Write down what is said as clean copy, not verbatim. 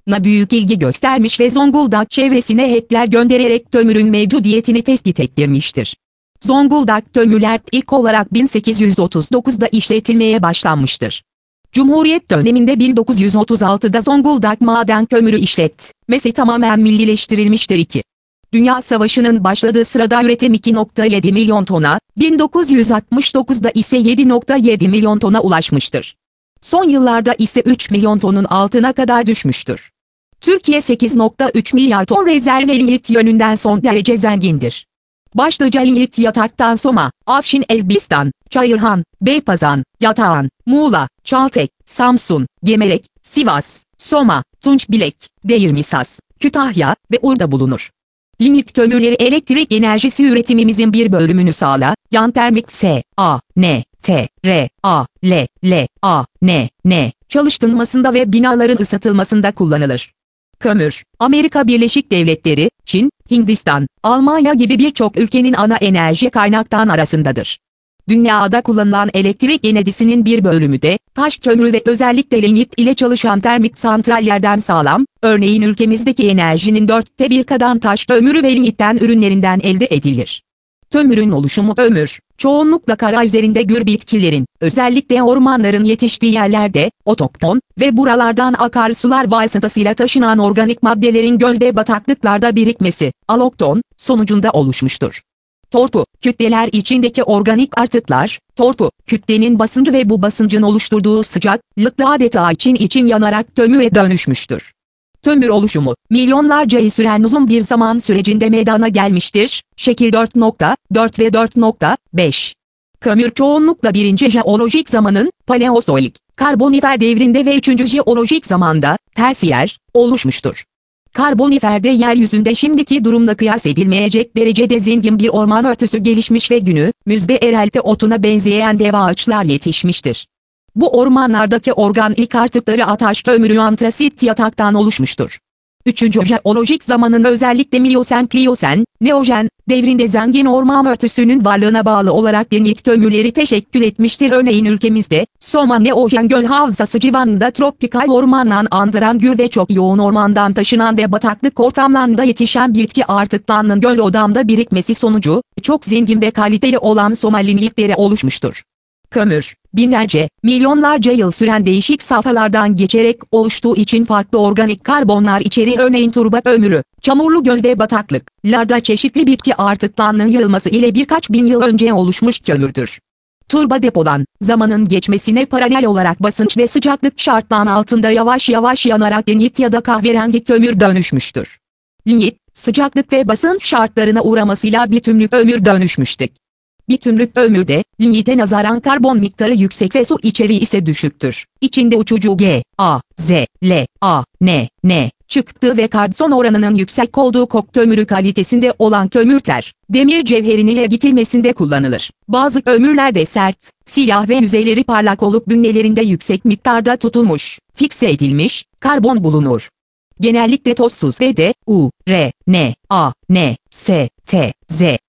na büyük ilgi göstermiş ve Zonguldak çevresine HET'ler göndererek kömürün mevcudiyetini tespit ettirmiştir. Zonguldak kömürler ilk olarak 1839'da işletilmeye başlanmıştır. Cumhuriyet döneminde 1936'da Zonguldak maden kömürü işletmesi tamamen millileştirilmiştir. Dünya Savaşı'nın başladığı sırada üretim 2,7 milyon tona, 1969'da ise 7,7 milyon tona ulaşmıştır. Son yıllarda ise 3 milyon tonun altına kadar düşmüştür. Türkiye 8,3 milyar ton rezervli lignit yönünden son derece zengindir. Başlıca lignit yataktan Soma, Afşin Elbistan, Çayırhan, Beypazan, Yatağan, Muğla, Çaltek, Samsun, Gemerek, Sivas, Soma, Tunçbilek, Değirmisas, Kütahya ve Urda bulunur. Lignit kömürleri elektrik enerjisi üretimimizin bir bölümünü sağlayan termik santrallerden çalıştırılmasında ve binaların ısıtılmasında kullanılır. Kömür, Amerika Birleşik Devletleri, Çin, Hindistan, Almanya gibi birçok ülkenin ana enerji kaynakları arasındadır. Dünyada kullanılan elektrik enerjisinin bir bölümü de taş kömürü ve özellikle lignit ile çalışan termik santrallerden sağlam. Örneğin ülkemizdeki enerjinin 1/4 kadar taş kömürü ve lignitten ürünlerinden elde edilir. Kömürün oluşumu çoğunlukla kara üzerinde gür bitkilerin, özellikle ormanların yetiştiği yerlerde, otokton ve buralardan akarsular vasıtasıyla taşınan organik maddelerin göl ve bataklıklarda birikmesi, alokton, sonucunda oluşmuştur. Tortu, kütleler içindeki organik artıklar, tortu, kütlenin basıncı ve bu basıncın oluşturduğu sıcaklıkla adeta için yanarak kömüre dönüşmüştür. Kömür oluşumu, milyonlarca yıl süren uzun bir zaman sürecinde meydana gelmiştir. Şekil 4.4 ve 4.5. Kömür çoğunlukla 1. jeolojik zamanın, Paleozoik, Karbonifer devrinde ve 3. jeolojik zamanda, Tersiyer, oluşmuştur. Karbonifer'de yeryüzünde şimdiki durumla kıyas edilmeyecek derecede zengin bir orman örtüsü gelişmiş ve günümüzde erelti otuna benzeyen dev ağaçlar yetişmiştir. Bu ormanlardaki organik artıkları ataş kömürü antrasit yataktan oluşmuştur. 3. jeolojik zamanın özellikle Miyosen, Neojen devrinde zengin orman örtüsünün varlığına bağlı olarak lignit kömürleri teşekkül etmiştir. Örneğin ülkemizde Soma Neojen Göl Havzası civarında tropikal ormandan andıran gür ve çok yoğun ormandan taşınan ve bataklık ortamlarında yetişen bitki artıklarının göl odamda birikmesi sonucu çok zengin ve kaliteli olan Soma lignitleri oluşmuştur. Kömür, binlerce, milyonlarca yıl süren değişik safhalardan geçerek oluştuğu için farklı organik karbonlar içerir. Örneğin turba kömürü, çamurlu göl ve bataklıklarda çeşitli bitki artıklarının yığılması ile birkaç bin yıl önce oluşmuş kömürdür. Turba depolan, zamanın geçmesine paralel olarak basınç ve sıcaklık şartlarının altında yavaş yavaş yanarak lignit ya da kahverengi kömür dönüşmüştür. Lignit, sıcaklık ve basınç şartlarına uğramasıyla bitümlü kömür dönüşmüştür. Bitümlü kömürde, lignite nazaran karbon miktarı yüksek ve su içeriği ise düşüktür. İçinde uçucu N çıktığı ve karbon oranının yüksek olduğu kok kömürü kalitesinde olan kömürter, demir cevherinin ergitilmesinde kullanılır. Bazı kömürlerde sert, siyah ve yüzeyleri parlak olup bünyelerinde yüksek miktarda tutulmuş, fikse edilmiş, karbon bulunur. Genellikle tozsuz ve D, U, R, N, A, N, S, T, Z